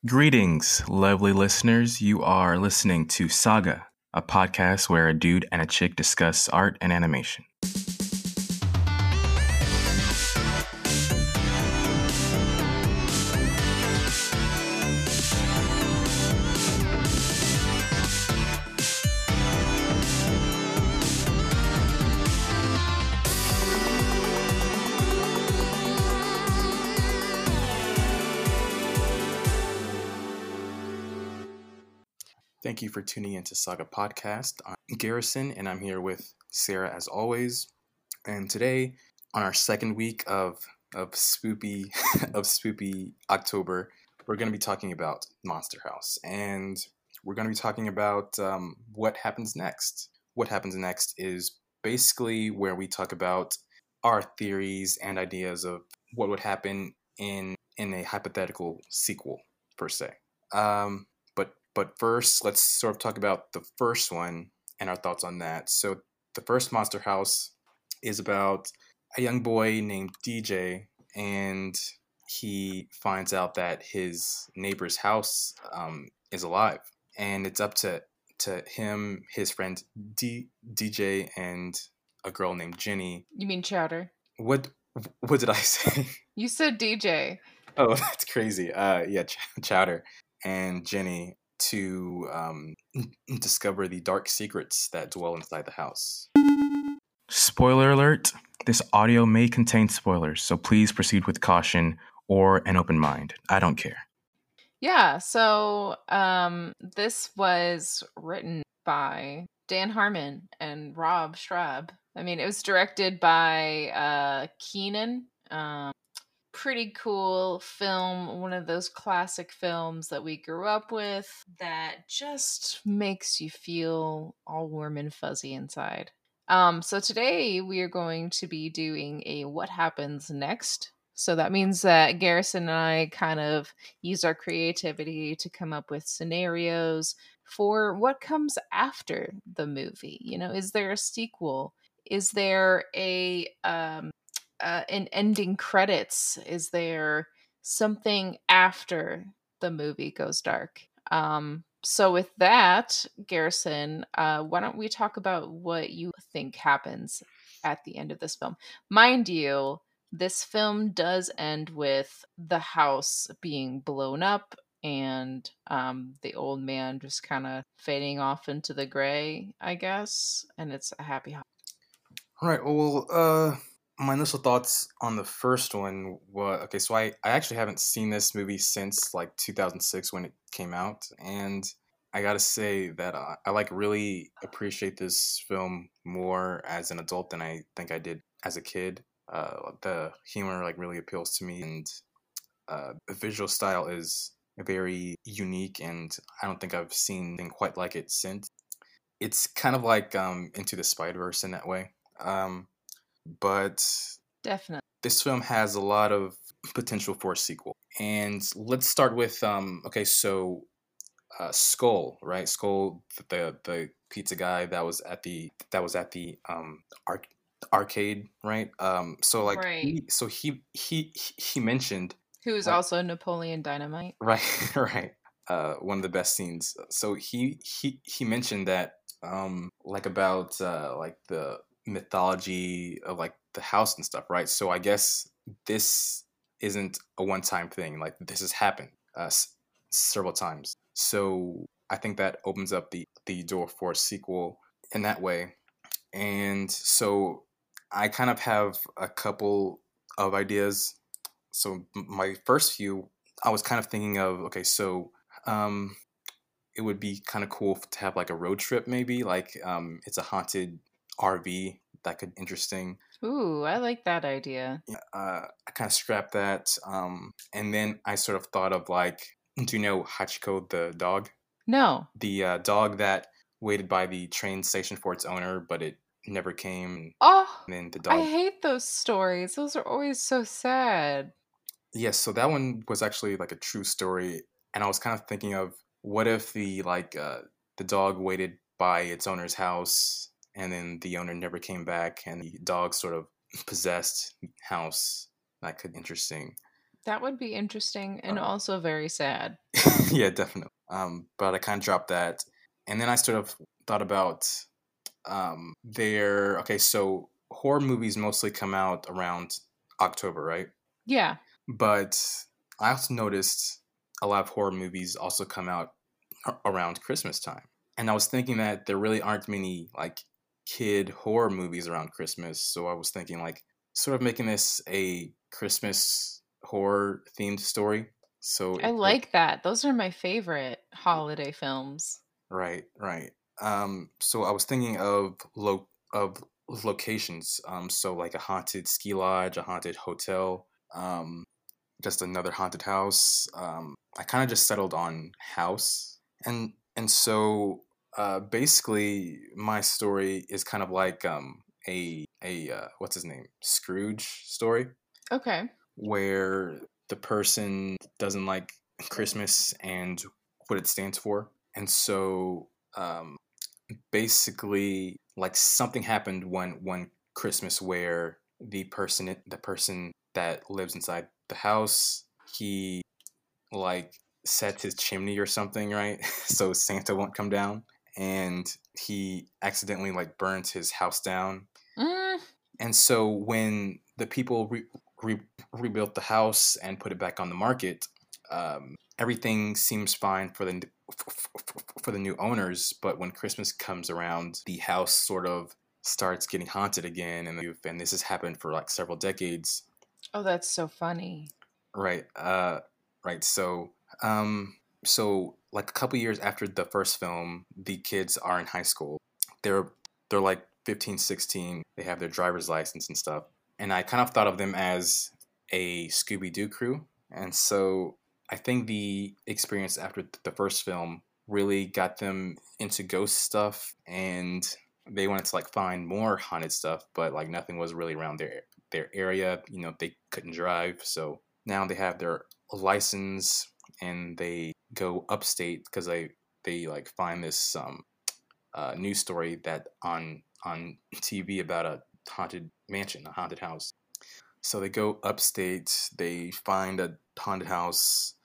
Greetings, lovely listeners. You are listening to Saga, a podcast where a dude and a chick discuss art and animation. Thank you for tuning into Saga Podcast. I'm Garrison, and I'm here with Sarah as always. And today, on our second week of spoopy of spoopy October, we're going to be talking about Monster House, and we're going to be talking about what happens next. What happens next is basically where we talk about our theories and ideas of what would happen in a hypothetical sequel per se. But first, let's sort of talk about the first one and our thoughts on that. So the first Monster House is about a young boy named DJ, and he finds out that his neighbor's house is alive, and it's up to him, his friend DJ, and a girl named Jenny. You mean Chowder? What did I say? You said DJ. Oh, that's crazy. Chowder and Jenny to discover the dark secrets that dwell inside the house. Spoiler alert, this audio may contain spoilers, so please proceed with caution or an open mind. I don't care. Yeah, so this was written by Dan Harmon and Rob Schrab. I mean, it was directed by Keenan. Pretty cool film, one of those classic films that we grew up with that just makes you feel all warm and fuzzy inside. So today we are going to be doing a what happens next. So that means that Garrison and I kind of use our creativity to come up with scenarios for what comes after the movie. You know, is there a sequel? Is there an ending credits? Is there something after the movie goes dark? So with that, Garrison, why don't we talk about what you think happens at the end of this film? Mind you, this film does end with the house being blown up and the old man just kind of fading off into the gray, I guess, and it's a happy house. All right, well, my initial thoughts on the first one were, okay, so I actually haven't seen this movie since like 2006 when it came out, and I gotta say that I like really appreciate this film more as an adult than I think I did as a kid. The humor like really appeals to me, and the visual style is very unique, and I don't think I've seen anything quite like it since. It's kind of like Into the Spider-Verse in that way. But Definitely. this film has a lot of potential for a sequel. And let's start with Skull, right? Skull, the pizza guy that was at the arcade, right? So like Right. he mentioned, Who's also Napoleon Dynamite. right, right. One of the best scenes. So he mentioned that like about like the mythology of like the house and stuff, right? So I guess this isn't a one-time thing. Like this has happened several times. So I think that opens up the door for a sequel in that way. And so I kind of have a couple of ideas. So my first few, I was kind of thinking of, okay, so it would be kind of cool to have like a road trip, maybe like it's a haunted RV that could be interesting. Ooh, I like that idea. I kind of scrapped that, and then I sort of thought of like, do you know Hachiko the dog? No. The dog that waited by the train station for its owner, but it never came. Oh, And then the dog. I hate those stories. Those are always so sad. Yes, so that one was actually like a true story, and I was kind of thinking of what if the dog waited by its owner's house, and then the owner never came back, and the dog sort of possessed house. That could be interesting. That would be interesting and also very sad. Yeah, definitely. But I kind of dropped that, and then I sort of thought about their okay. So horror movies mostly come out around October, right? Yeah. But I also noticed a lot of horror movies also come out around Christmas time, and I was thinking that there really aren't many like kid horror movies around Christmas. So I was thinking like sort of making this a Christmas horror themed story. So I it's like like that. Those are my favorite holiday films. right, right. So I was thinking of locations. So like a haunted ski lodge, a haunted hotel, just another haunted house. I kind of just settled on house, and so basically my story is kind of like a what's his name, Scrooge story, Okay. where the person doesn't like Christmas and what it stands for, and so um, basically like something happened one Christmas where the person that lives inside the house, he like set his chimney or something, right? So Santa won't come down, and he accidentally like burns his house down. Mm, And so when the people re- rebuilt the house and put it back on the market, everything seems fine for the new owners. But when Christmas comes around, the house sort of starts getting haunted again, and this has happened for like several decades. oh, that's so funny. Right. Right. Um, so like a couple years after the first film, the kids are in high school. They're they're like 15, 16. They have their driver's license and stuff. And I kind of thought of them as a Scooby Doo crew. And so I think the experience after the first film really got them into ghost stuff, and they wanted to like find more haunted stuff, but like nothing was really around their area. You know, they couldn't drive, so now they have their license and they go upstate because they like find this news story that on TV about a haunted mansion, a haunted house. So they go upstate, they find a haunted house,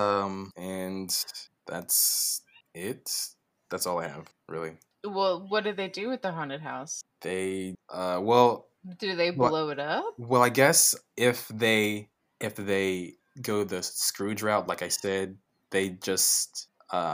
and that's it. That's all I have, really. Well, what do they do with the haunted house? They Do they well, blow it up? well, I guess if they go the Scrooge route, like I said, they just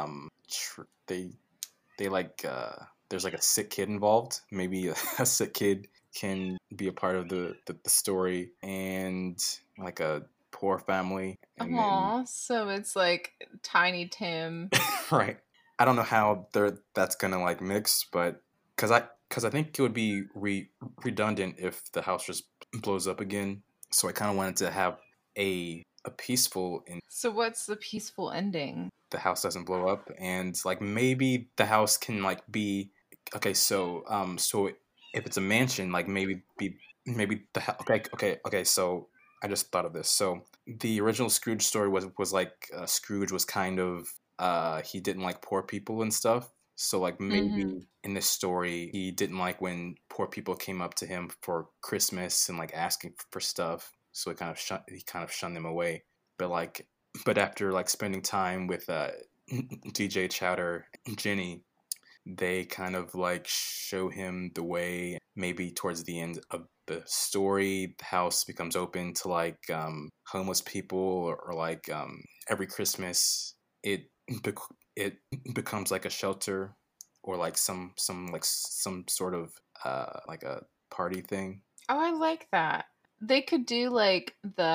they like there's like a sick kid involved. Maybe a sick kid can be a part of the story, and like a poor family, and then Aw, so it's like Tiny Tim. right. I don't know how that's gonna like mix, but because I think it would be redundant if the house just blows up again. So I kind of wanted to have a peaceful in So what's the peaceful ending? the house doesn't blow up, and like maybe the house can like be okay. So if it's a mansion, like maybe okay. So I just thought of this. So the original Scrooge story was like Scrooge was kind of he didn't like poor people and stuff. So like Mm-hmm. maybe in this story he didn't like when poor people came up to him for Christmas and like asking for stuff. So he kind of shunned them away. But like but after like spending time with DJ Chowder and Jenny, they kind of like show him the way. Maybe towards the end of the story, the house becomes open to like homeless people, or like every Christmas it it becomes like a shelter, or like some sort of like a party thing. Oh, I like that. They could do like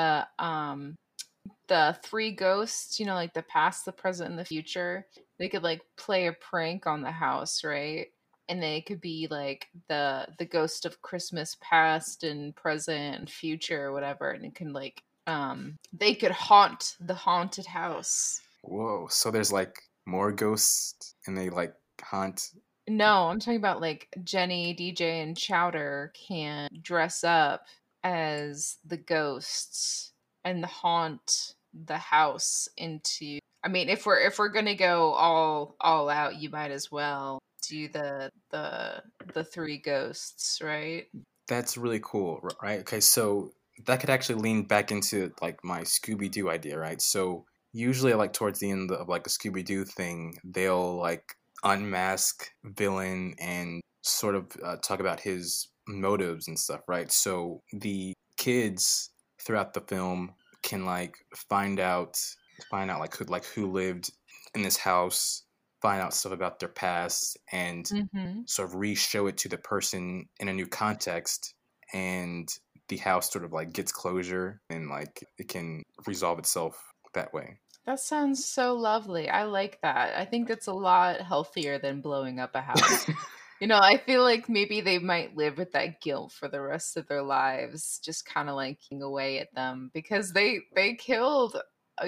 the three ghosts, like the past, the present, and the future. They could like play a prank on the house, right? And they could be like the ghost of Christmas past and present and future or whatever, and it can like they could haunt the haunted house. Whoa! So there's like more ghosts, and they like haunt. No, I'm talking about like Jenny, DJ, and Chowder can dress up as the ghosts and haunt the house into. I mean, if we're gonna go all out, you might as well do the three ghosts, right? That's really cool, right? Okay, so that could actually lean back into like my Scooby-Doo idea, right? So usually like towards the end of like a Scooby-Doo thing, they'll like unmask villain and sort of talk about his motives and stuff, right? So the kids throughout the film can like find out like who lived in this house, find out stuff about their past, and Mm-hmm. sort of re-show it to the person in a new context, and the house sort of like gets closure and like it can resolve itself that way. That sounds so lovely. I like that. I think that's a lot healthier than blowing up a house. I feel like maybe they might live with that guilt for the rest of their lives, just kind of like eating away at them because they killed a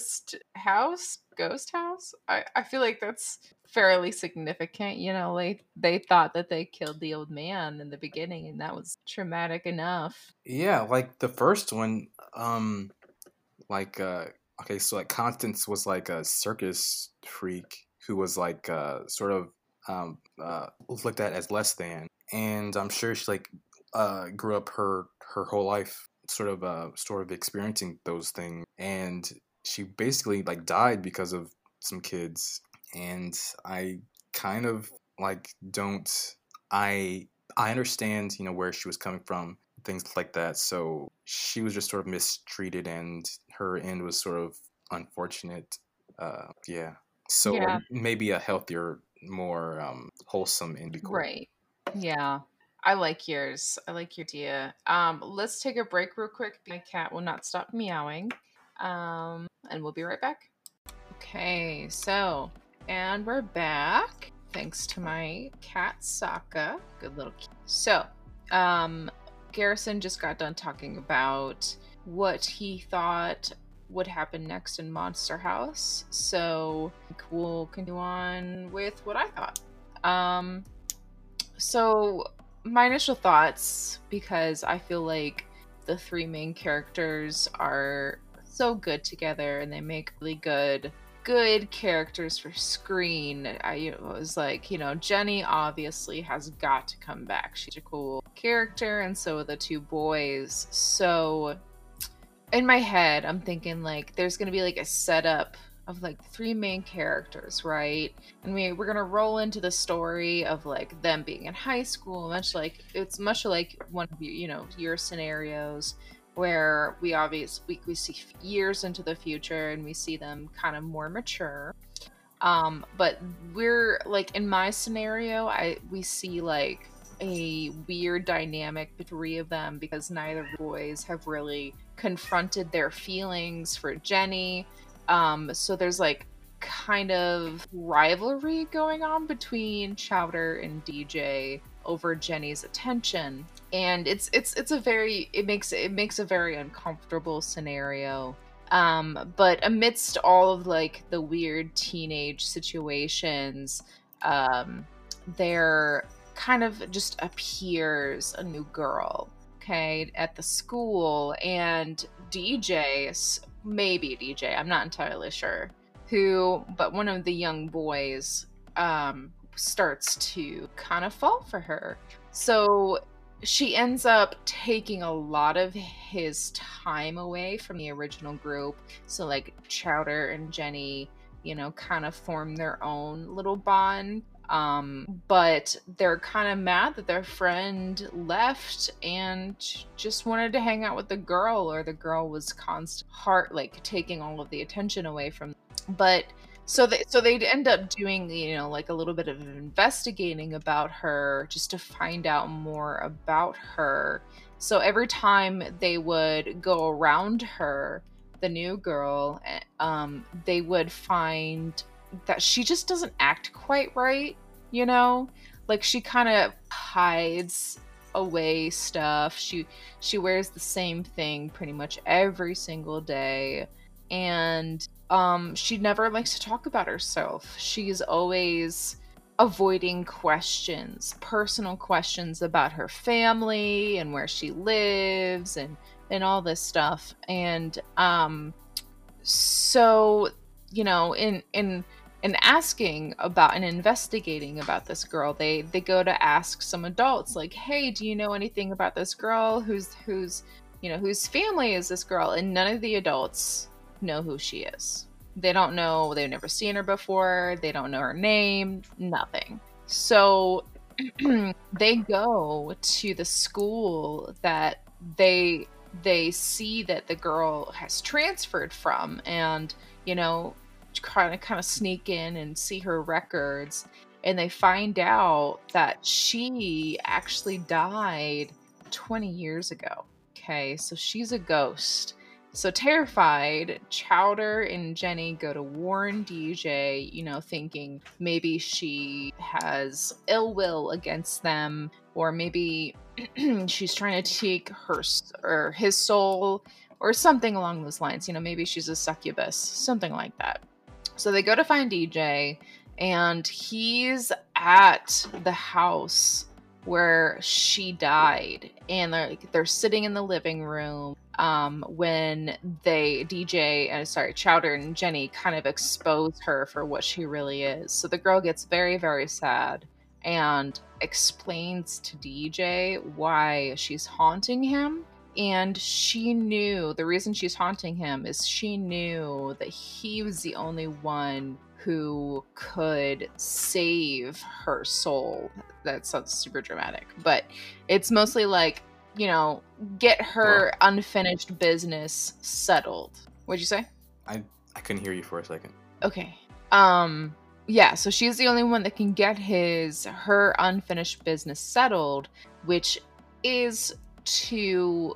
ghost house. I feel like that's fairly significant. They thought that they killed the old man in the beginning, and that was traumatic enough. Yeah, like the first one, like okay, so like Constance was like a circus freak who was like sort of looked at as less than, and I'm sure she like grew up her whole life sort of experiencing those things, and she basically like died because of some kids. And I kind of like don't I understand, where she was coming from, things like that. So she was just sort of mistreated, and her end was sort of unfortunate. Yeah. So like, Yeah, maybe a healthier, more wholesome end would be cool. right. Yeah. I like yours. I like your idea. Let's take a break real quick. My cat will not stop meowing. And we'll be right back. Okay, and we're back. Thanks to my cat Sokka. Good little cat. So, Garrison just got done talking about what he thought would happen next in Monster House. So we'll continue on with what I thought. So my initial thoughts, because I feel like the three main characters are so good together and they make really good characters for screen. I was like, Jenny obviously has got to come back. She's a cool character, and so are the two boys. So in my head, I'm thinking like there's gonna be like a setup of like three main characters, right? And we're gonna roll into the story of like them being in high school, much like one of your scenarios where we see years into the future and we see them kind of more mature. But we're like in my scenario, we see like a weird dynamic between three of them because neither boys have really confronted their feelings for Jenny. So there's like kind of rivalry going on between Chowder and DJ over Jenny's attention, and it makes a very uncomfortable scenario. But amidst all of like the weird teenage situations, there kind of just appears a new girl, okay, at the school, and maybe DJ, I'm not entirely sure but one of the young boys starts to kind of fall for her. So she ends up taking a lot of his time away from the original group. So like Chowder and Jenny, kind of form their own little bond. But they're kind of mad that their friend left and just wanted to hang out with the girl, or the girl was constant heart like taking all of the attention away from them. But they'd end up doing like a little bit of investigating about her just to find out more about her. So every time they would go around her, the new girl, they would find that she just doesn't act quite right, like she kind of hides away stuff. She wears the same thing pretty much every single day, and she never likes to talk about herself. She's always avoiding personal questions about her family and where she lives and all this stuff. And so in asking about and investigating about this girl, they go to ask some adults like, hey, do you know anything about this girl who's whose family is this girl? And none of the adults know who she is. They don't know, they've never seen her before, they don't know her name, nothing. So they go to the school that they see that the girl has transferred from, and kind of sneak in and see her records, and they find out that she actually died 20 years ago. Okay, so she's a ghost. So terrified, Chowder and Jenny go to warn DJ, thinking maybe she has ill will against them, or maybe she's trying to take or his soul, or something along those lines. Maybe she's a succubus, something like that. So they go to find DJ, and he's at the house where she died, and they're sitting in the living room when Chowder and Jenny kind of expose her for what she really is. So the girl gets very, very sad and explains to DJ why she's haunting him. And she knew the reason she's haunting him is she knew that he was the only one who could save her soul. That sounds super dramatic, but it's mostly like, get her unfinished business settled. What'd you say? I couldn't hear you for a second. Okay. Yeah, so she's the only one that can get her unfinished business settled, which is to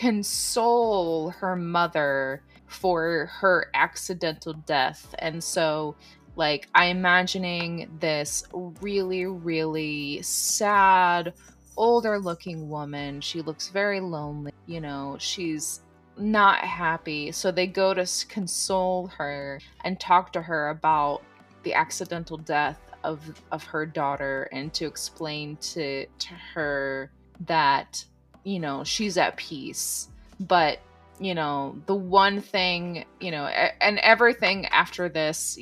console her mother for her accidental death. And so, I'm imagining this really, really sad, older looking woman. She looks very lonely, she's not happy. So they go to console her and talk to her about the accidental death of her daughter, and to explain to her that she's at peace. But the one thing, and everything after this,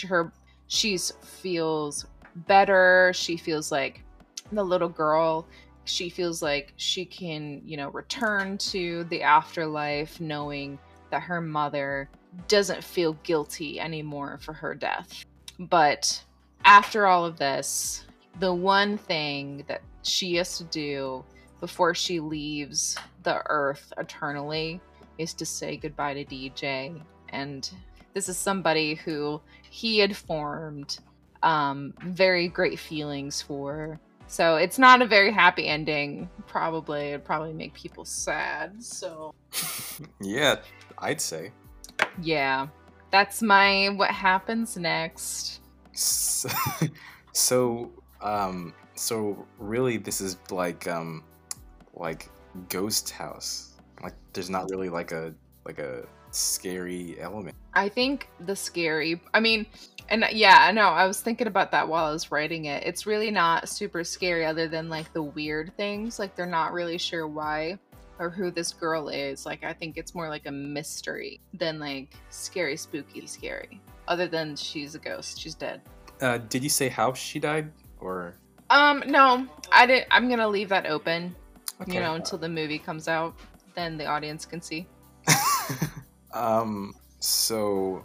she feels better. She feels like the little girl, she feels like she can return to the afterlife, knowing that her mother doesn't feel guilty anymore for her death. But after all of this, the one thing that she has to do before she leaves the earth eternally is to say goodbye to DJ. And this is somebody who he had formed very great feelings for. So it's not a very happy ending. It'd probably make people sad. So yeah, I'd say. Yeah, that's my what happens next. So really, this is like Ghost House. Like, there's not really like a scary element. I think the scary. I mean, and yeah, no, I was thinking about that while I was writing it. It's really not super scary, other than like the weird things. Like, they're not really sure why or who this girl is. Like, I think it's more like a mystery than like scary, spooky, scary. Other than she's a ghost, she's dead. Did you say how she died, or? No, I didn't. I'm gonna leave that open. Okay. Until the movie comes out, then the audience can see. So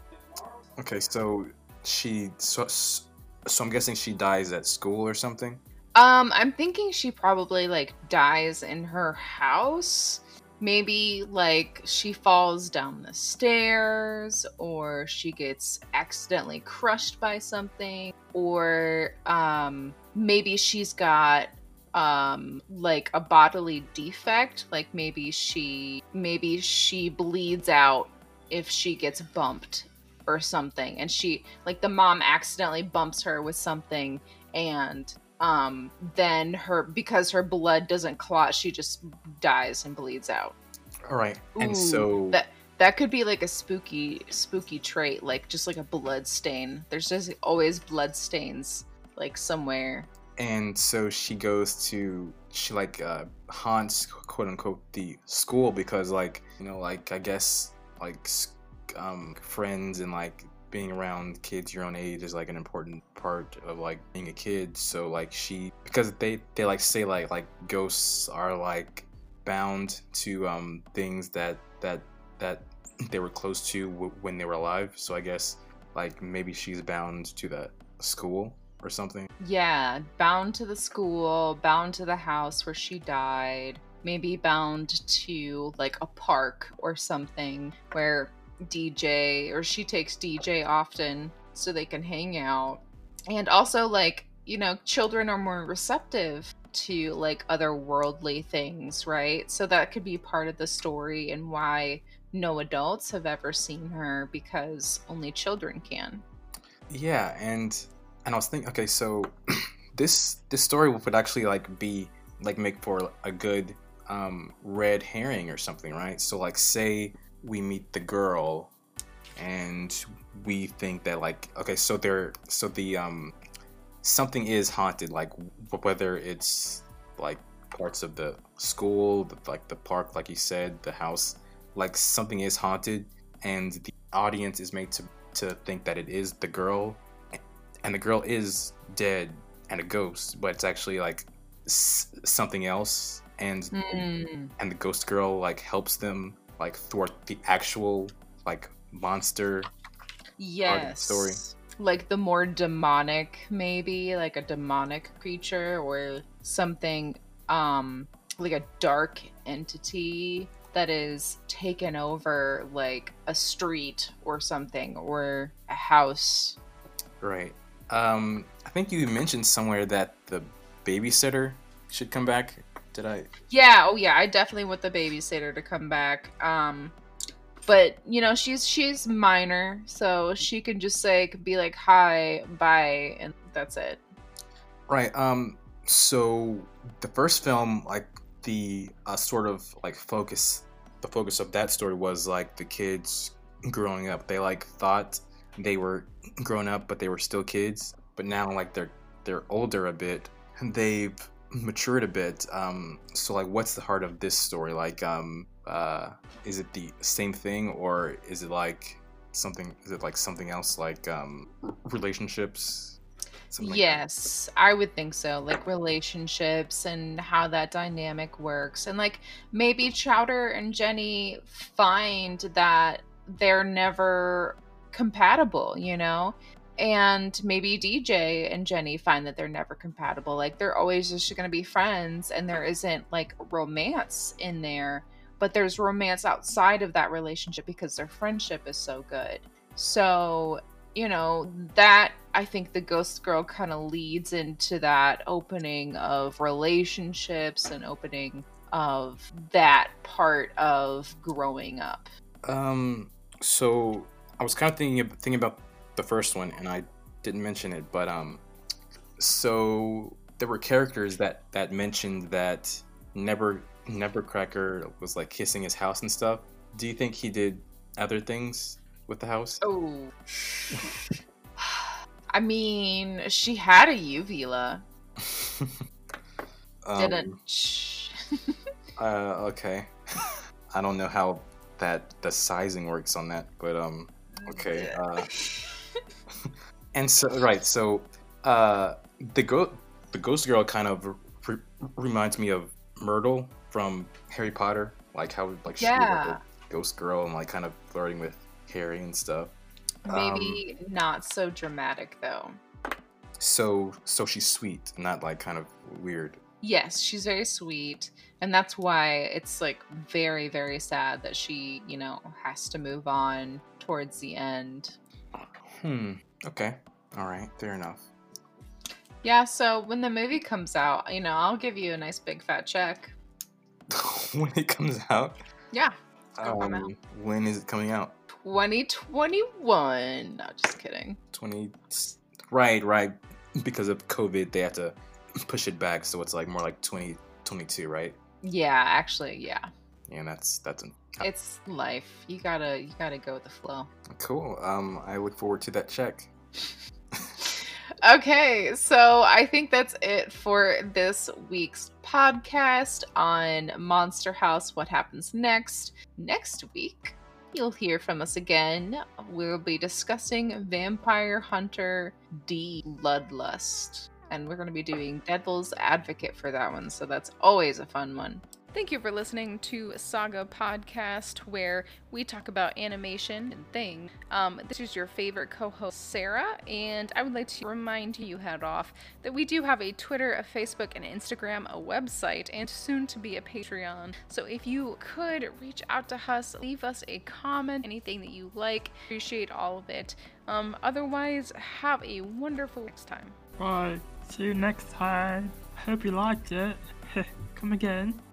I'm guessing she dies at school or something. I'm thinking she probably like dies in her house. Maybe like she falls down the stairs, or she gets accidentally crushed by something, or maybe she's got like a bodily defect. Like maybe she bleeds out if she gets bumped or something, and she, like, the mom accidentally bumps her with something, and then because her blood doesn't clot, she just dies and bleeds out. All right. And so that could be like a spooky trait, like just like a blood stain. There's just always blood stains like somewhere. And so she haunts, quote unquote, the school because, like, I guess like friends and like being around kids your own age is like an important part of like being a kid. So like because they like say like ghosts are like bound to things that they were close to when they were alive. So I guess like maybe she's bound to the school or something. Yeah, bound to the school, bound to the house where she died, maybe bound to like a park or something where DJ, or she takes DJ often so they can hang out. And also, like, you know, children are more receptive to like otherworldly things, right? So that could be part of the story and why no adults have ever seen her, because only children can. Yeah, and I was thinking, okay, so this story would actually like be like make for a good red herring or something, right? So like say we meet the girl and we think that like, okay, so the something is haunted, like whether it's like parts of the school, like the park, like you said, the house, like something is haunted, and the audience is made to think that it is the girl, and the girl is dead and a ghost, but it's actually like something else, and the ghost girl like helps them like thwart the actual like monster part of the story. Yes. Like the more demonic, maybe like a demonic creature or something, like a dark entity that is taken over like a street or something, or a house. Right. I think you mentioned somewhere that the babysitter should come back. Did I? Yeah, oh yeah, I definitely want the babysitter to come back. But you know, she's minor, so she can just like be like hi, bye, and that's it. Right. So the first film, like the sort of like the focus of that story was like the kids growing up. They like thought they were grown up, but they were still kids. But now like they're older a bit, and they've matured a bit. So like, what's the heart of this story? Like, is it the same thing, or is it like something? Is it like something else, like relationships? Something Yes, I would think so. Like relationships and how that dynamic works. And like maybe Chowder and Jenny find that they're never compatible, you know? And maybe DJ and Jenny find that they're never compatible. Like they're always just going to be friends, and there isn't like romance in there, but there's romance outside of that relationship because their friendship is so good. So, you know, that I think the Ghost Girl kind of leads into that opening of relationships and opening of that part of growing up. So I was kind of thinking about the first one, and I didn't mention it, but so there were characters that mentioned that Nevercracker was like kissing his house and stuff. Do you think he did other things with the house? Oh. I mean, she had a uvula. Didn't. Okay. I don't know how the sizing works on that, but okay. And so the ghost girl kind of reminds me of Myrtle from Harry Potter, like how like she was like a ghost girl and like kind of flirting with Harry and stuff. Maybe not so dramatic though. So she's sweet, not like kind of weird. Yes, she's very sweet, and that's why it's like very, very sad that she, you know, has to move on towards the end. Okay. All right. Fair enough. Yeah, so when the movie comes out, you know, I'll give you a nice big fat check. When it comes out? Yeah. It's gonna come out. When is it coming out? 2021. No, just kidding. Right. Because of COVID, they have to push it back, so it's like more like 2022, right? Yeah, actually, yeah. Yeah, that's it's life. You gotta go with the flow. Cool. I look forward to that check. Okay, so I think that's it for this week's podcast on Monster House What Happens Next. Next week, you'll hear from us again. We'll be discussing Vampire Hunter D Bloodlust. And we're going to be doing Devil's Advocate for that one, so that's always a fun one. Thank you for listening to Saga Podcast, where we talk about animation and things. This is your favorite co-host, Sarah, and I would like to remind you, head off, that we do have a Twitter, a Facebook, and Instagram, a website, and soon to be a Patreon. So if you could reach out to us, leave us a comment, anything that you like, appreciate all of it. Otherwise, have a wonderful next time. Bye. See you next time. I hope you liked it. Come again.